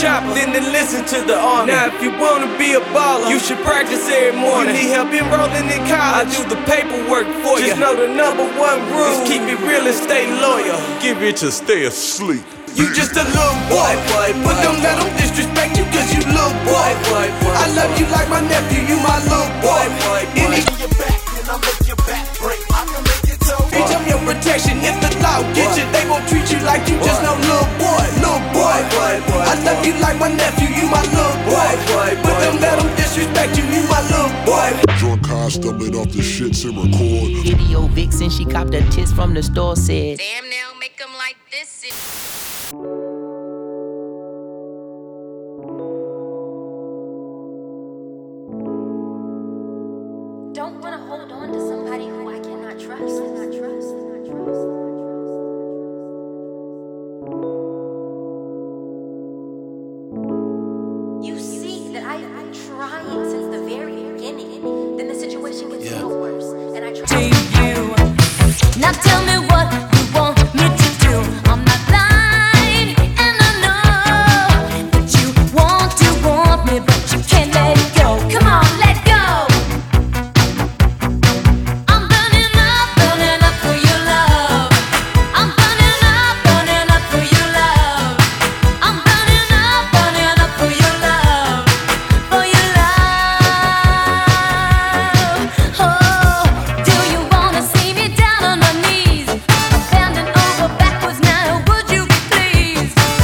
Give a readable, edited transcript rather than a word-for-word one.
chopper, then listen to the army. Now if you wanna be a baller, you should practice every morning. You need help enrolling in college, I do the paperwork for you. Just know the number one rule is keep it real and stay loyal. Give it to stay asleep. You just a little boy, but don't let them disrespect you cause you little boy. I love you like my nephew, you my little boy. Any your back and I'll make your back break. I can make your toe. bitch, I'm your protection. If the law get you, they won't treat you like you just no little boy. Little boy. I love you like my nephew, you my little boy. But don't let them disrespect you, you my little boy. Drunk car stumbling off the shits and record. Video vixen, she copped her tits from the store, said, damn, now make them like this. Don't wanna hold on to somebody who I cannot trust. You see that I have been trying since the very beginning. Then the situation gets a little worse, and I try. Now tell me